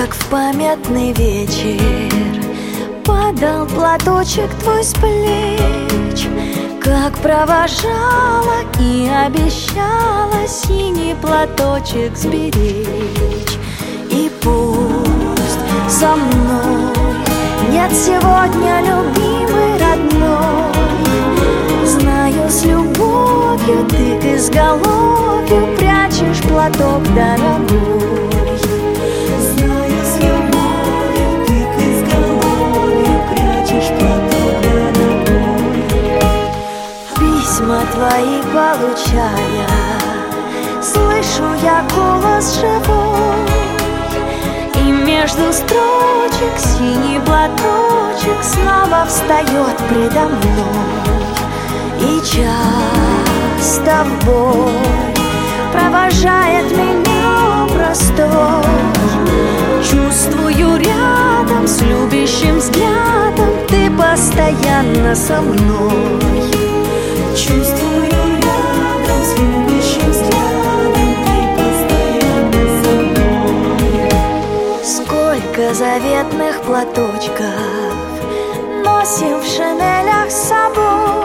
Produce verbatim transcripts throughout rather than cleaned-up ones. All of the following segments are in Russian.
как в памятный вечер падал платочек твой с плеч, как провожала и обещала синий платочек сберечь. И пусть со мной нет сегодня любимой родной, знаю, с любовью ты к изголовью прячешь платок дорогой. Знаю, с любовью ты к изголовью прячешь платок дорогой. Письма твои получая, слышу я голос живой, и между строчек синий платочек снова встает предо мной. И часто в бой провожает меня простой, чувствую рядом с любящим взглядом ты постоянно со мной. Чувствую рядом с любящим взглядом ты постоянно со мной. Сколько заветных платочков носим в шинелях с собой,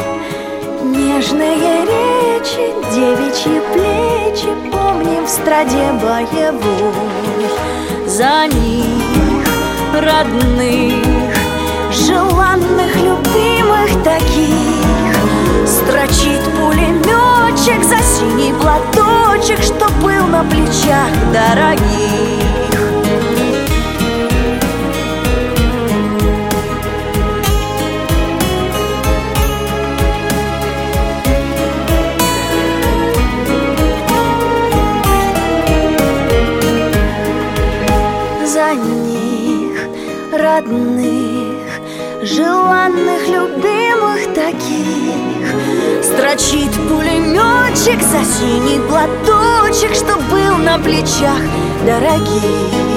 нежные речи, девичьи плечи помним в страде боевой. За них, родных, желанных, любимых таких, строчит пулеметчик за синий платочек, что был на плечах дорогих. За них, родных, желанных, любимых таких, строчит пулеметчик за синий платочек, что был на плечах дорогих.